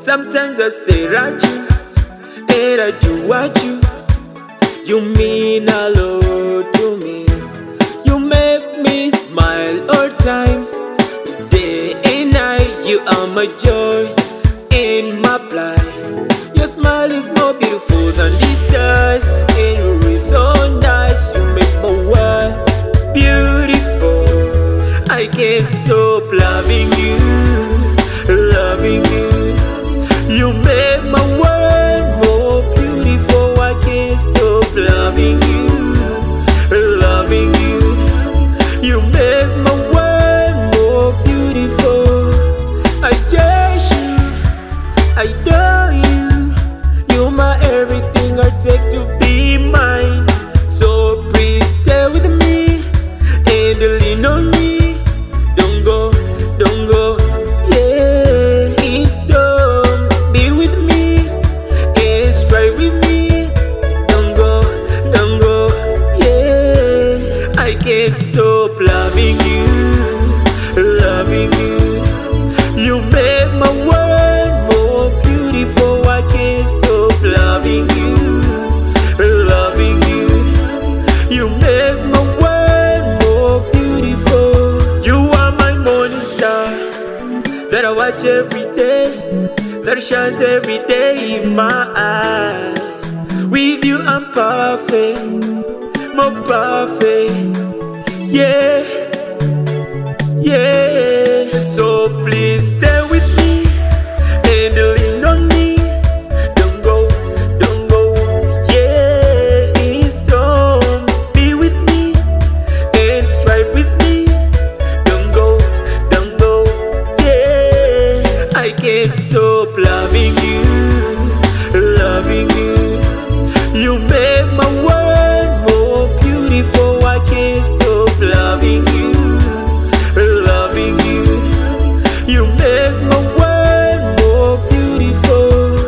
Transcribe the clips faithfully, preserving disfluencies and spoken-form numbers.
Sometimes I stare at you and I do what you. You mean a lot to me. You make me smile all times, day and night. You are my joy and my blind. Your smile is more beautiful than the stars, and you are so nice. You make my world beautiful. I can't stop loving you, loving you. You make my world more beautiful. I can't stop loving you, loving you. You make my world more beautiful. I cherish you, I adore you. You're my everything I take to be mine. So please stay with me and lean on me. Don't go, don't go, yeah. Please don't be with me and strive with me. Don't go, don't go, yeah. I can't stop loving you, loving you. You make my world more beautiful. I can't stop loving you, loving you. You make my world more beautiful. You are my morning star that I watch every day, that shines every day in my eyes. With you I'm perfect, more perfect, yeah, yeah. So please stay with me and lean on me. Don't go, don't go, yeah. In storms, be with me and strive with me. Don't go, don't go, yeah. I can't stop loving you, loving you. You make my world more beautiful. I can't stop loving you, loving you. You make my world more beautiful.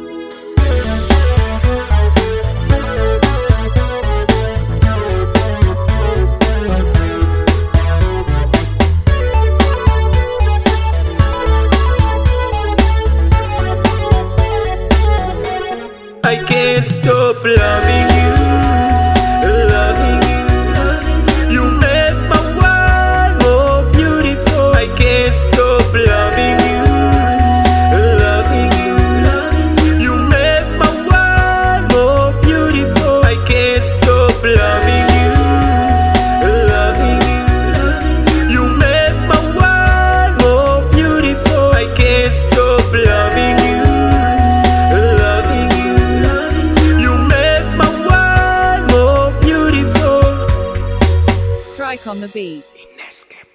I can't stop loving you, loving you. You make my world more beautiful. I can't stop loving you, loving you. You make my world more beautiful. I can't stop loving you, loving you. You make my world more beautiful. I can't stop loving you, loving you. You make my world more beautiful. Strike on the beat. Inescapable.